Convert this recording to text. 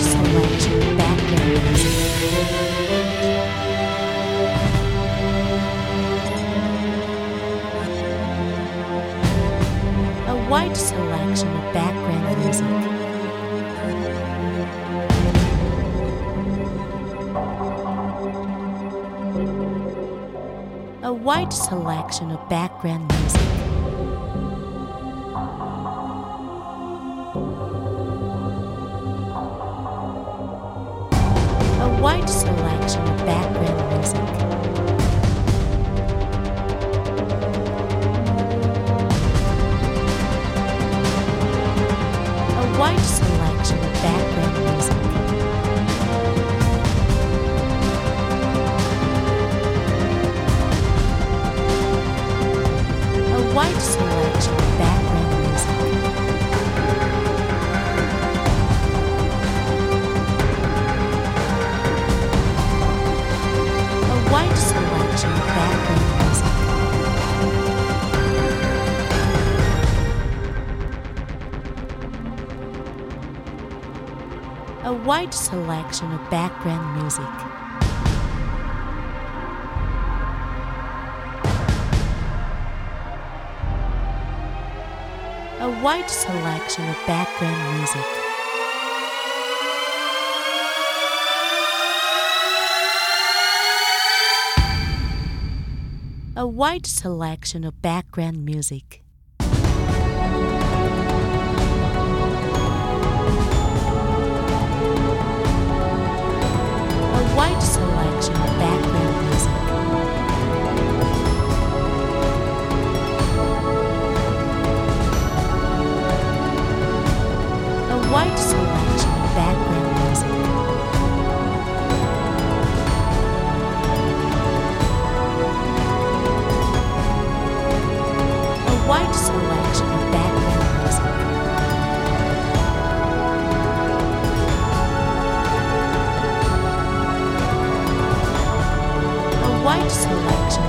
selection of background music. A wide selection of background music. A wide selection of background music. A wide selection of background music. A wide selection of background music. A wide selection of background music. A wide selection of background music. A wide selection of background music. A wide selection of background music. A wide selection of background music. A wide selection of background music. A wide selection of background music. A wide selection of background music. A wide selection